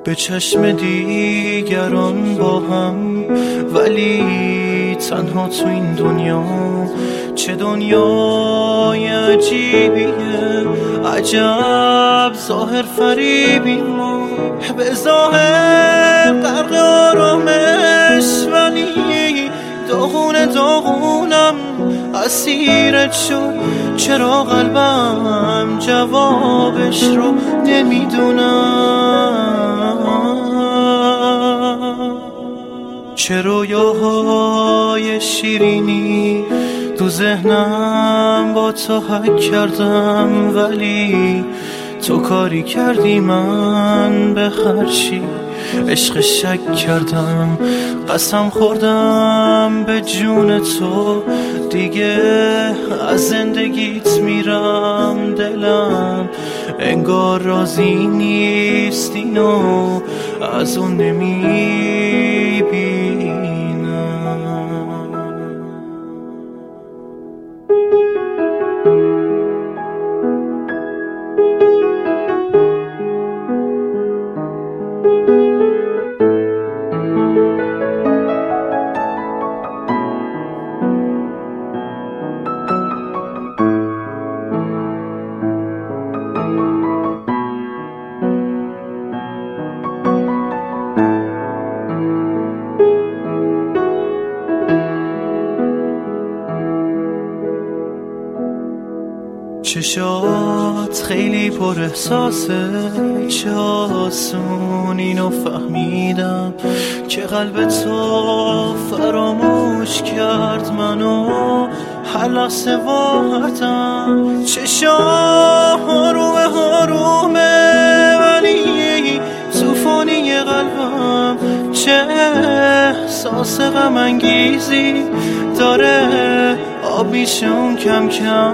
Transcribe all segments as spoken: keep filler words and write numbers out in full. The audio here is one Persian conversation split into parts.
به چشم دیگران با هم، ولی تنها تو این دنیا. چه دنیای عجیبیه، عجب ظاهر فریبی ما. به ظاهر غرق آرامش، ولی داغون داغونم اسیرت شد. چرا قلبم جوابش رو نمیدونم؟ چه رویاهای شیرینی تو ذهنم با تو حک کردم، ولی تو کاری کردی من به هرچی عشق شک کردم. قسم خوردم به جون تو، دیگه از زندگیت میرم. دلم انگار راضی نیست، اینو از اون نمیبینم. چشات خیلی پر احساسه، چه آسون اینو فهمیدم که قلب تو فراموش کرد منو هر لحظه وارتم. چشات هارومه هارومه، ولی توفانی قلبم چه احساس غم انگیزی داره آب میشون کم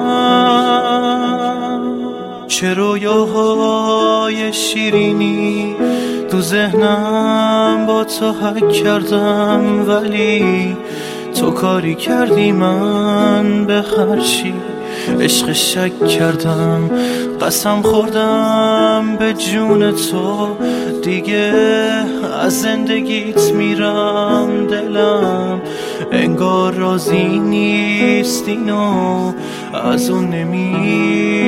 کم. چه رویاهای شیرینی تو ذهنم با تو حک کردم، ولی تو کاری کردی من به هرچی عشق شک کردم. قسم خوردم به جون تو، دیگه از زندگیت میرم. دلم انگار راضی نیست، اینو از اون نمی